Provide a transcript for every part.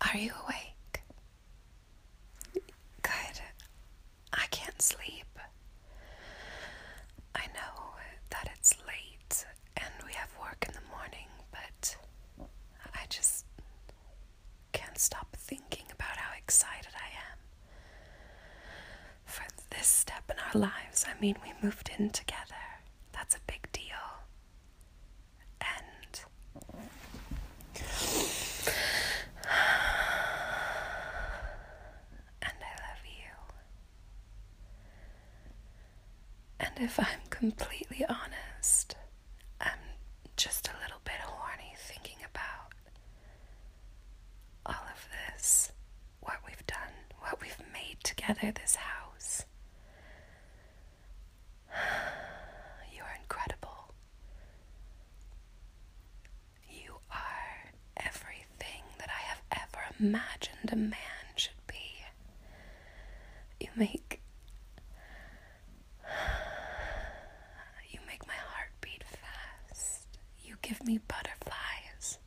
Are you awake? Good. I can't sleep. I know that it's late and we have work in the morning, but I just can't stop thinking about how excited I am for this step in our lives. I mean, we moved in together. That's a big deal. And I love you. And if I'm completely honest, I'm just a little bit horny thinking about all of this, what we've done, what we've made together, this house. You're incredible. You are everything that I have ever imagined a man should be. You make my heart beat fast. You give me butterflies.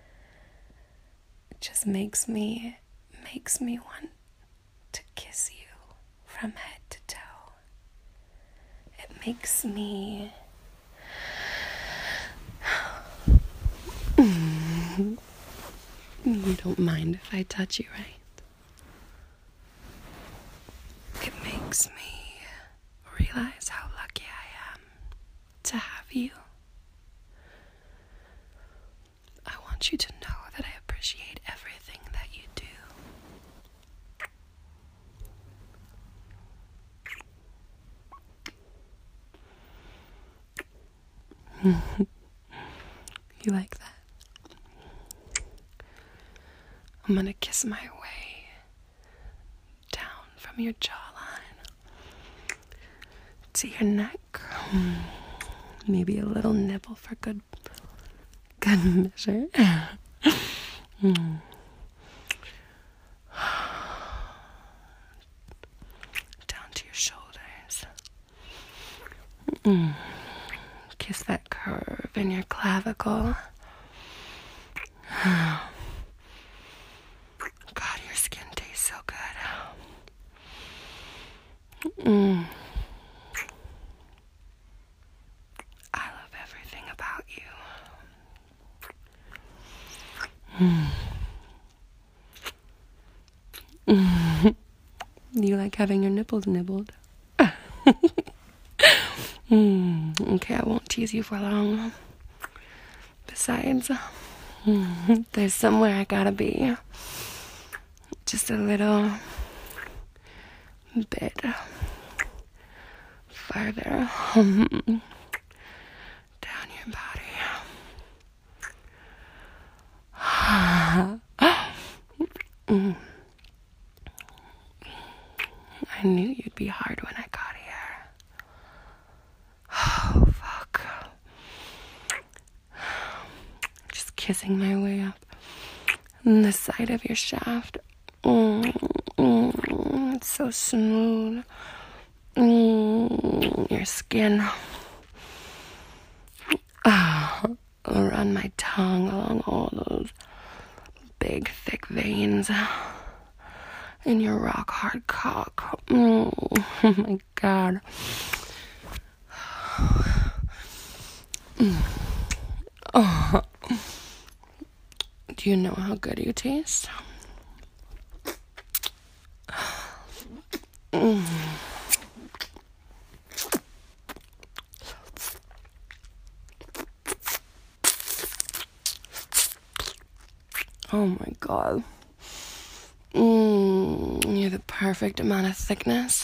It just makes me want to kiss you from head to toe. It makes me You don't mind if I touch you, right? It makes me realize how lucky I am to have you. I want you to know that I appreciate everything that you do. You like that? I'm gonna kiss my way down from your jawline to your neck. Maybe a little nibble for good measure. Down to your shoulders. Kiss that curve in your clavicle. God, your skin tastes so good. I love everything about you. You like having your nipples nibbled? Okay, I won't tease you for long. Besides, there's somewhere I gotta be. Just a little bit farther down your body. I knew you'd be hard when I got here. Oh, fuck. Just kissing my way up the side of your shaft. It's so smooth. Your skin. I'll run my tongue along all those big, thick veins in your rock hard cock. Oh my God. Oh. Do you know how good you taste? Oh my God. You're the perfect amount of thickness.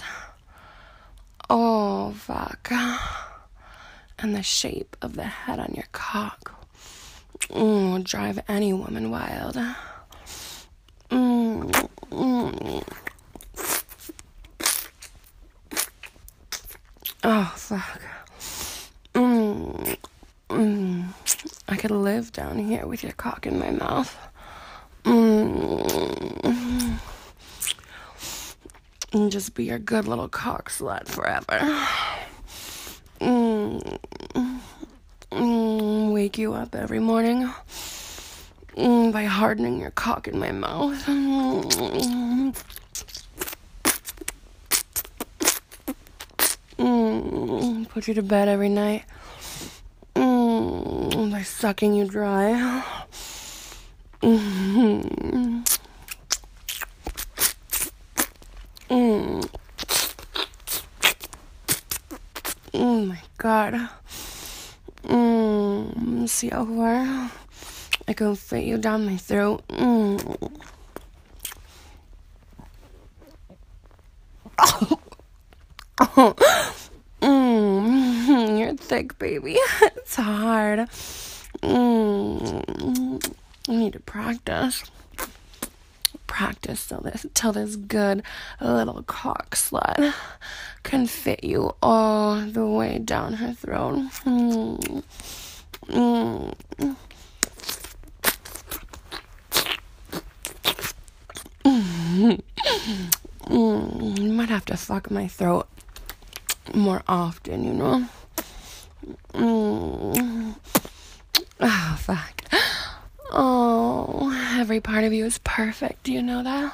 Oh, fuck. And the shape of the head on your cock will drive any woman wild. Oh, fuck. I could live down here with your cock in my mouth. And just be your good little cock slut forever. Wake you up every morning by hardening your cock in my mouth. Put you to bed every night by sucking you dry. Oh my God. See how far I can fit you down my throat. You're thick, baby. It's hard. I need to practice till this good little cock slut can fit you all the way down her throat. You might have to fuck my throat more often, you know. Oh, fuck. Oh, every part of you is perfect. Do you know that?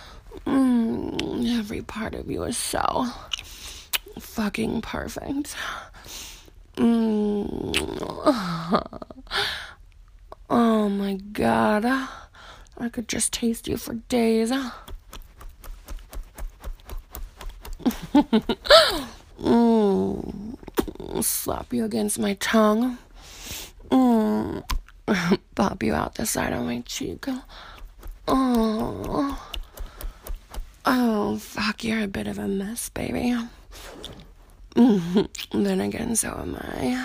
Every part of you is so fucking perfect. Oh my God. I could just taste you for days. Slap you against my tongue. Pop you out the side of my cheek. Oh, fuck, you're a bit of a mess, baby. Then again, so am I.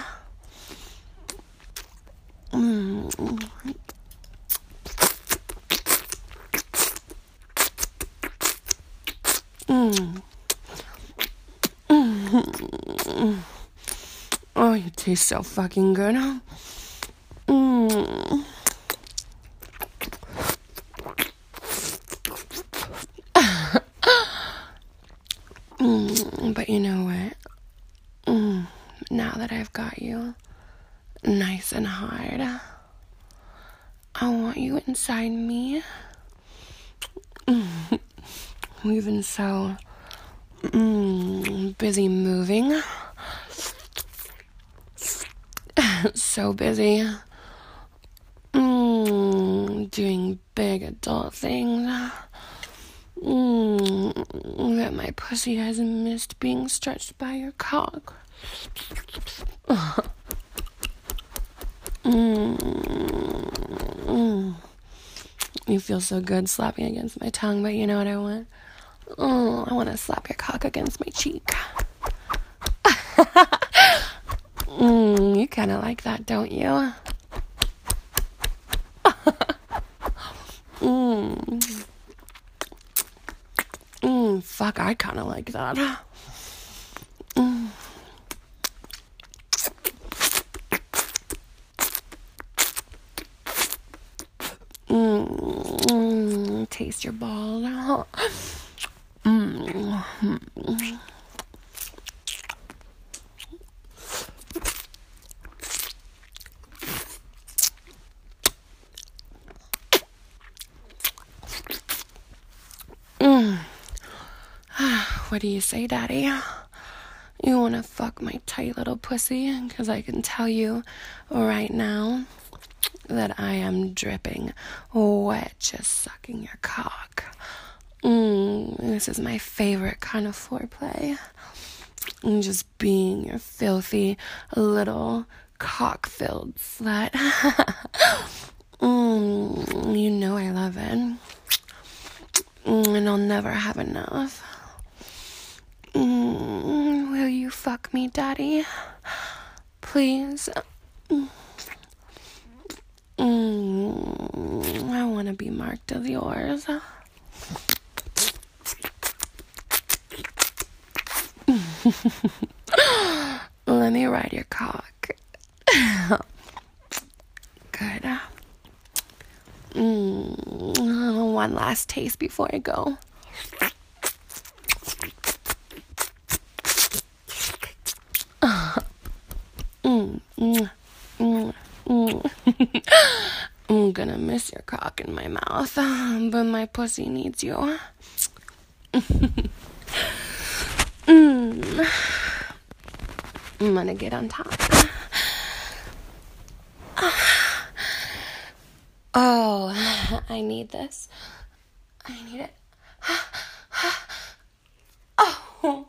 Oh, you taste so fucking good. But you know what? Now that I've got you nice and hard, I want you inside me. We've been so busy moving. So busy doing big adult things that my pussy has missed being stretched by your cock. You feel so good slapping against my tongue, but you know what I want? I want to slap your cock against my cheek. You kind of like that, don't you? Fuck, I kind of like that. Taste your balls. What do you say, Daddy? You wanna fuck my tight little pussy? 'Cause I can tell you right now that I am dripping wet just sucking your cock. This is my favorite kind of foreplay. Just being your filthy little cock-filled slut. You know I love it. And I'll never have enough. Will you fuck me, Daddy? Please? I want to be marked as yours. Let me ride your cock. Good. One last taste before I go. gonna miss your cock in my mouth, but my pussy needs you. I'm gonna get on top. Oh, I need this. I need it. Oh.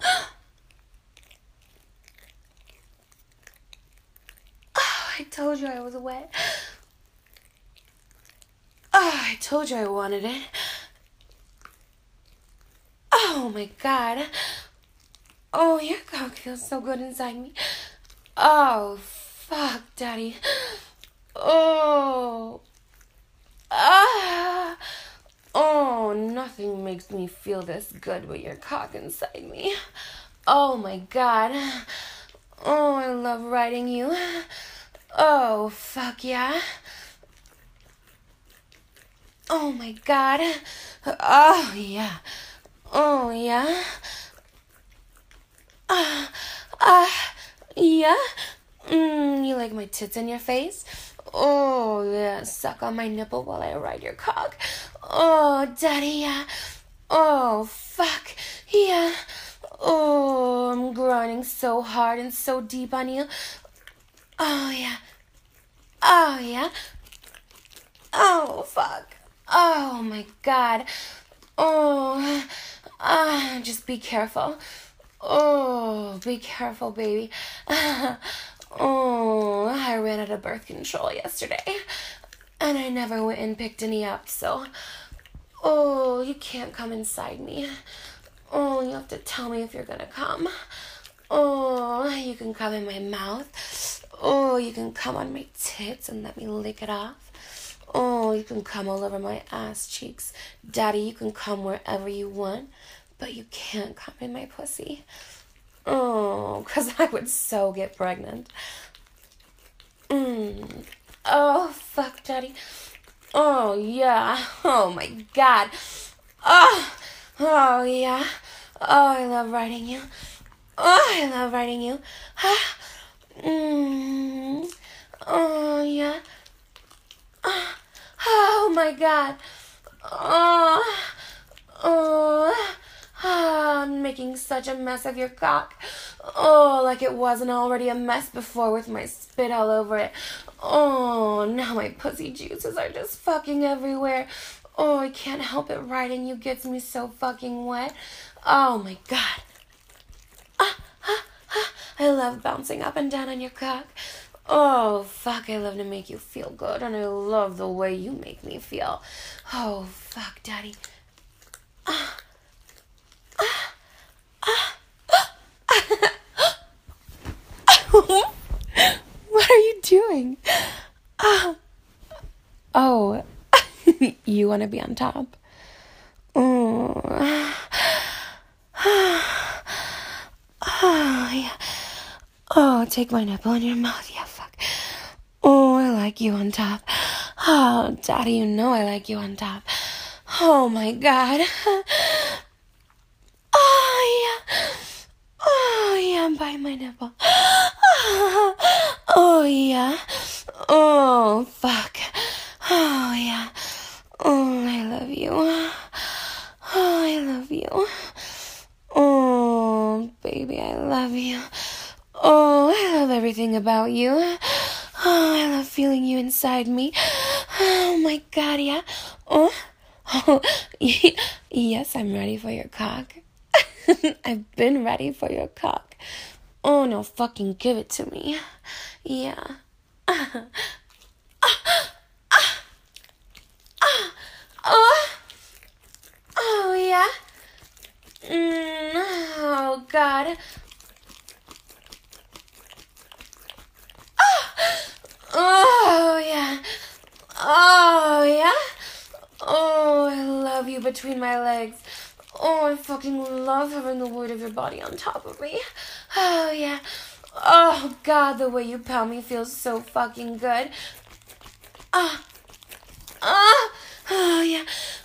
I told you I was wet. Oh, I told you I wanted it. Oh my God. Oh, your cock feels so good inside me. Oh, fuck, Daddy. Oh. Ah. Oh, nothing makes me feel this good but your cock inside me. Oh my God. Oh, I love riding you. Oh, fuck yeah. Oh my God. Oh yeah. Oh yeah. Yeah. You like my tits in your face? Oh yeah. Suck on my nipple while I ride your cock. Oh, Daddy, yeah. Oh, fuck. Yeah. Oh, I'm grinding so hard and so deep on you. Oh, yeah. Oh, yeah. Oh, fuck. Oh, my God. Oh, just be careful. Oh, be careful, baby. Oh, I ran out of birth control yesterday. And I never went and picked any up, so... Oh, you can't come inside me. Oh, you have to tell me if you're gonna come. Oh, you can come in my mouth. Oh, you can come on my tits and let me lick it off. Oh, you can come all over my ass cheeks. Daddy, you can come wherever you want, but you can't come in my pussy. Oh, 'cause I would so get pregnant. Oh, fuck, Daddy. Oh, yeah. Oh, my God. Oh, yeah. Oh, I love riding you. Oh, I love riding you. Oh, yeah. Oh, my God. I'm making such a mess of your cock. Oh, like it wasn't already a mess before with my spit all over it. Oh, now my pussy juices are just fucking everywhere. Oh, I can't help it. Riding you gets me so fucking wet. Oh, my God. I love bouncing up and down on your cock. Oh, fuck, I love to make you feel good, and I love the way you make me feel. Oh, fuck, Daddy. What are you doing? Oh, you want to be on top? Oh, yeah. Oh, take my nipple in your mouth. Yeah, fuck. Oh, I like you on top. Oh, Daddy, you know I like you on top. Oh, my God. Oh, yeah. Oh, yeah, bite my nipple. Oh, yeah. Oh, fuck. Oh, yeah. Oh, I love you. Oh, I love you. Oh, baby, I love you. Oh, I love everything about you. Oh, I love feeling you inside me. Oh, my God, yeah. Oh, yes, I'm ready for your cock. I've been ready for your cock. Oh, no, fucking give it to me. Yeah. Oh, yeah. Oh, God. Oh, yeah. Oh, yeah. Oh, I love you between my legs. Oh, I fucking love having the weight of your body on top of me. Oh, yeah. Oh, God, the way you pound me feels so fucking good. Oh, yeah.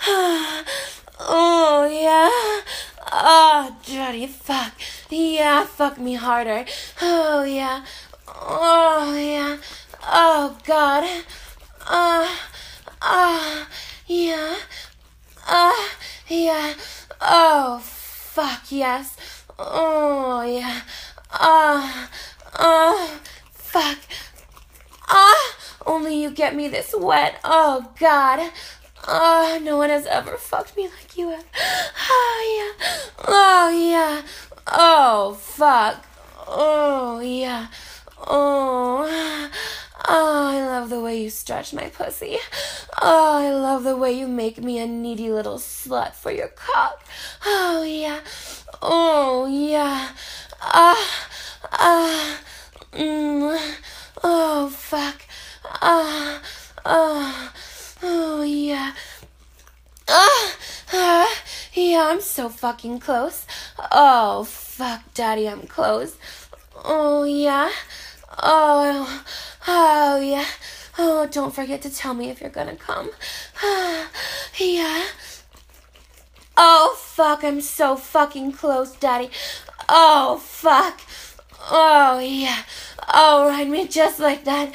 Oh, yeah. Oh, Daddy, fuck. Yeah, fuck me harder. Oh, yeah. Oh, yeah. Oh, God. Yeah. Yeah. Oh, fuck, yes. Oh, yeah. Fuck. Only you get me this wet. Oh, God. No one has ever fucked me like you have. Oh, yeah. Oh, yeah. Oh, fuck. Oh, yeah. Oh, I love the way you stretch my pussy. Oh, I love the way you make me a needy little slut for your cock. Oh, yeah. Oh, yeah. Oh, fuck. Oh, yeah. Yeah, I'm so fucking close. Oh, fuck, Daddy, I'm close. Oh, yeah. Oh, yeah. Oh, don't forget to tell me if you're gonna come. Yeah. Oh, fuck, I'm so fucking close, Daddy. Oh, fuck. Oh, yeah. Oh, ride me just like that.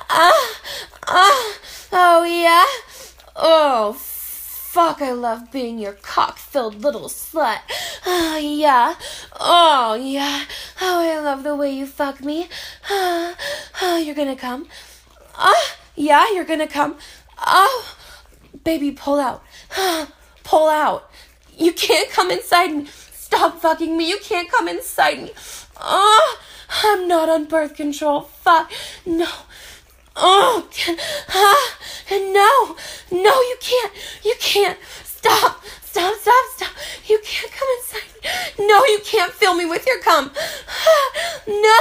Oh, yeah. Oh, fuck, I love being your cock-filled little slut. Oh, yeah. Oh, yeah. Oh, I love the way you fuck me. Oh, you're gonna come? Yeah, you're gonna come. Oh, baby, pull out. Pull out. You can't come inside me. Stop fucking me. You can't come inside me. Oh, I'm not on birth control. Fuck. No. Oh, no. No, you can't. You can't. Stop. You can't come inside me. No, you can't fill me with your cum. No.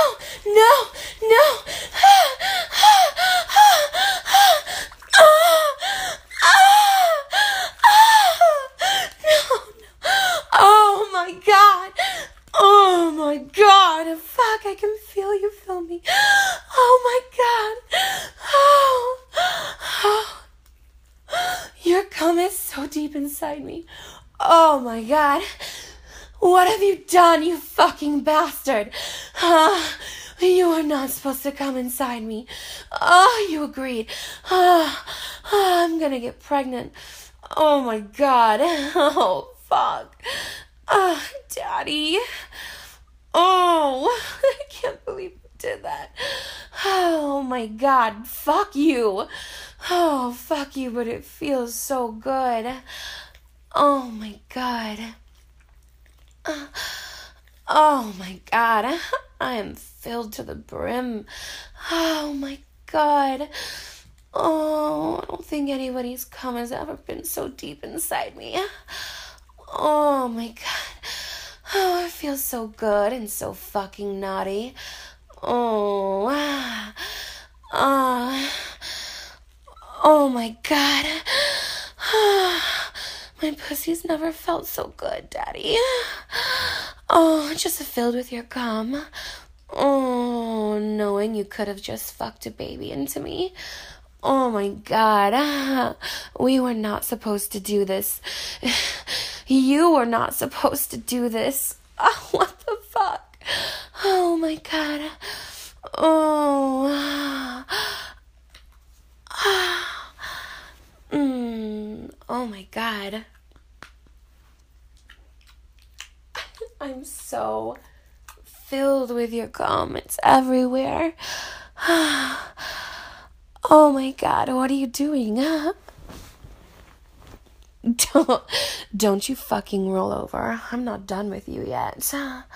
Oh my God. Fuck, I can feel you feel me. Oh my God. Oh. Your cum is so deep inside me. Oh my God. What have you done, you fucking bastard? You are not supposed to come inside me. You agreed. I'm gonna get pregnant. Oh my God. Oh, fuck. Daddy. Oh, I can't believe you did that. Oh my God. Fuck you. Oh, fuck you, but it feels so good. Oh my God. Oh my God. I am filled to the brim. Oh my God. Oh, I don't think anybody's cum has ever been so deep inside me. Oh my God. Oh, it feels so good and so fucking naughty. Oh. Oh my God. My pussy's never felt so good, Daddy. Oh, just filled with your cum. Oh, knowing you could have just fucked a baby into me. Oh my God. We were not supposed to do this. You were not supposed to do this. Oh, what the fuck? Oh my God. Oh. Oh my God. I'm so filled with your cum. It's everywhere. Oh my God, what are you doing? Don't you fucking roll over. I'm not done with you yet.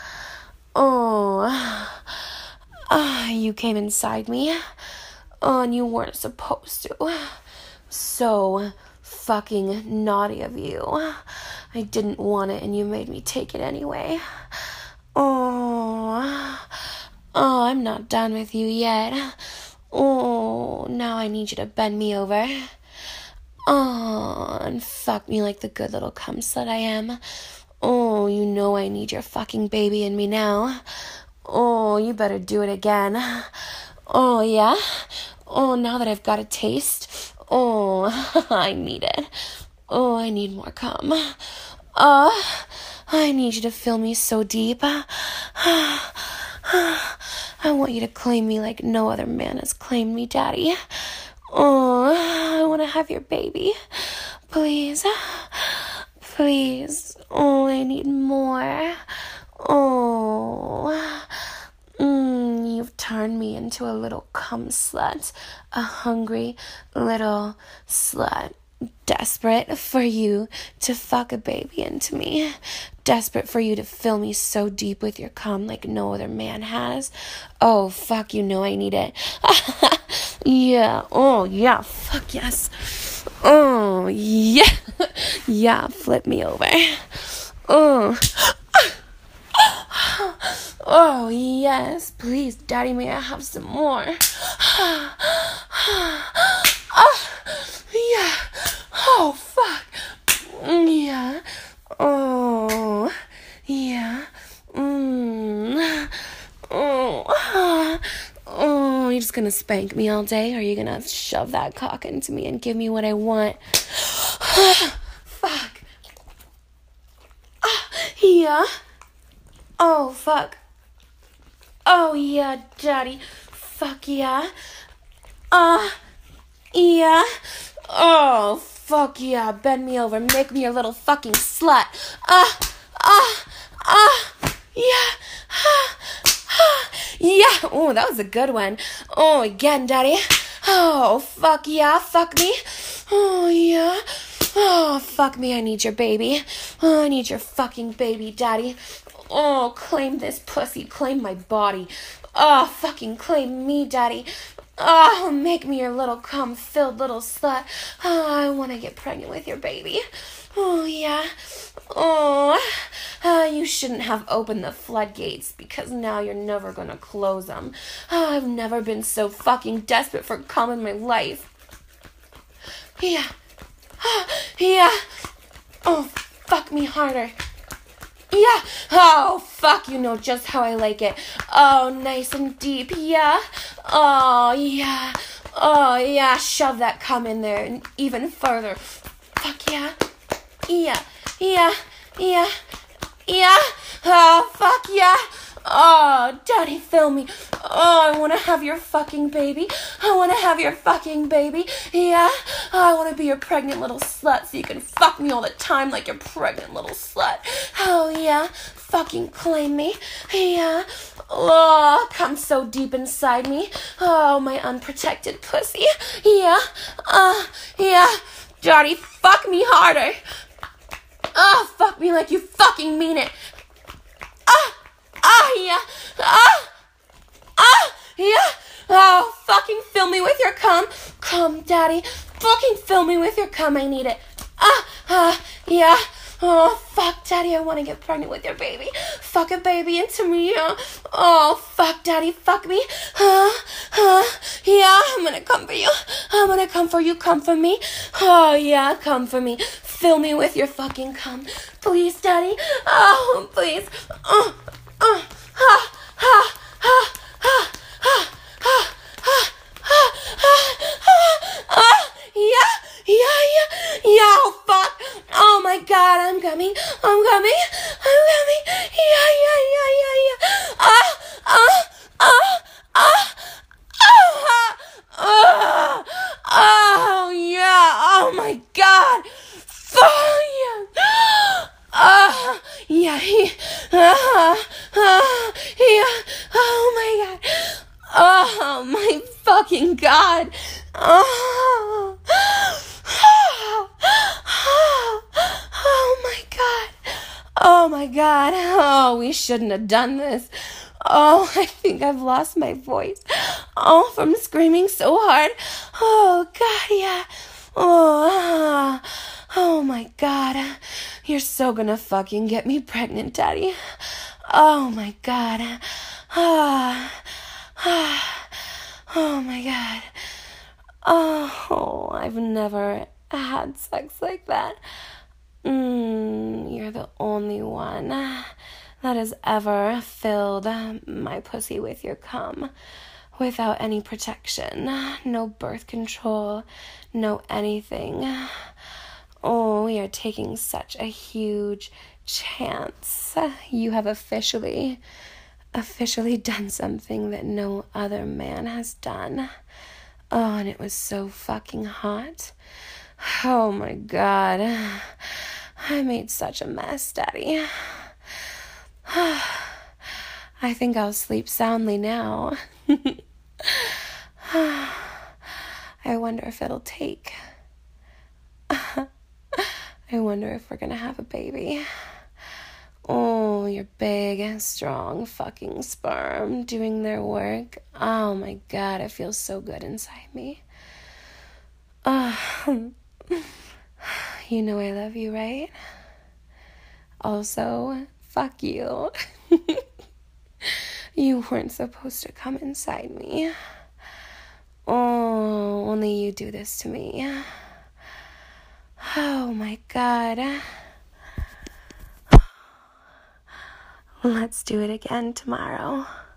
You came inside me. Oh, and you weren't supposed to. So fucking naughty of you. I didn't want it and you made me take it anyway. I'm not done with you yet. Oh, now I need you to bend me over. Oh, and fuck me like the good little cum slut I am. Oh, you know I need your fucking baby in me now. Oh, you better do it again. Oh, yeah? Oh, now that I've got a taste. Oh, I need it. Oh, I need more cum. I need you to fill me so deep. I want you to claim me like no other man has claimed me, Daddy. Oh, I want to have your baby. Please. Please. Oh, I need more. Oh. You've turned me into a little cum slut. A hungry little slut. Desperate for you to fuck a baby into me. Desperate for you to fill me so deep with your cum like no other man has. Oh, fuck, you know I need it. Yeah. Oh, yeah. Fuck yes. Oh, yeah. Yeah, flip me over. Oh. Oh, yes. Please, Daddy, may I have some more? Yeah. Oh, fuck. Yeah. Oh. Yeah. Oh, you're just gonna spank me all day, or are you gonna shove that cock into me and give me what I want? Fuck. Yeah. Oh, fuck. Oh, yeah, Daddy. Fuck yeah. Yeah. Oh, fuck yeah. Bend me over. Make me your little fucking slut. Yeah. Yeah. Oh, that was a good one. Oh, again, Daddy. Oh, fuck yeah. Fuck me. Oh, yeah. Oh, fuck me. I need your baby. Oh, I need your fucking baby, Daddy. Oh, claim this pussy. Claim my body. Oh, fucking claim me, Daddy. Oh, make me your little cum-filled little slut. Oh, I want to get pregnant with your baby. Oh, yeah. Oh, you shouldn't have opened the floodgates, because now you're never going to close them. Oh, I've never been so fucking desperate for cum in my life. Yeah. Yeah. Oh, fuck me harder. Yeah. Oh, fuck, you know just how I like it. Oh, nice and deep. Yeah. Oh, yeah. Oh, yeah. Shove that cum in there and even further. Fuck yeah. Yeah. Yeah. Yeah. Yeah. Oh, fuck yeah. Oh, Daddy, fill me. Oh, I want to have your fucking baby. I want to have your fucking baby. Yeah. Oh, I want to be your pregnant little slut so you can fuck me all the time like your pregnant little slut. Oh, yeah. Fucking claim me. Yeah. Oh, come so deep inside me. Oh, my unprotected pussy. Yeah. Yeah. Daddy, fuck me harder. Oh, fuck me like you fucking mean it. Yeah. Yeah. Oh, fucking fill me with your cum. Cum, Daddy. Fucking fill me with your cum. I need it. Yeah. Oh, fuck, Daddy. I want to get pregnant with your baby. Fuck a baby into me. Oh, fuck, Daddy. Fuck me. Yeah, I'm gonna come for you. I'm gonna come for you. Come for me. Oh, yeah, come for me. Fill me with your fucking cum. Please, Daddy. Oh, please. Yeah, oh fuck. Oh my god, I'm coming. Yeah. Oh yeah, oh my god. Fuck yeah. Yeah. Oh my god. Oh my fucking god. Oh my god. Oh my god. Oh, we shouldn't have done this. Oh, I think I've lost my voice. Oh, from screaming so hard. Oh god, yeah. Oh my god. You're so gonna fucking get me pregnant, Daddy. Oh my god. Oh my god. Oh, I've never had sex like that. You're the only one that has ever filled my pussy with your cum without any protection. No birth control, no anything. Oh, we are taking such a huge chance. You have officially done something that no other man has done. Oh, and it was so fucking hot. Oh my God. I made such a mess, Daddy. I think I'll sleep soundly now. I wonder if it'll take. I wonder if we're gonna have a baby. Oh, your big, strong fucking sperm doing their work. Oh my God, it feels so good inside me. You know I love you, right? Also, fuck you. You weren't supposed to come inside me. Oh, only you do this to me. Oh my God. Let's do it again tomorrow.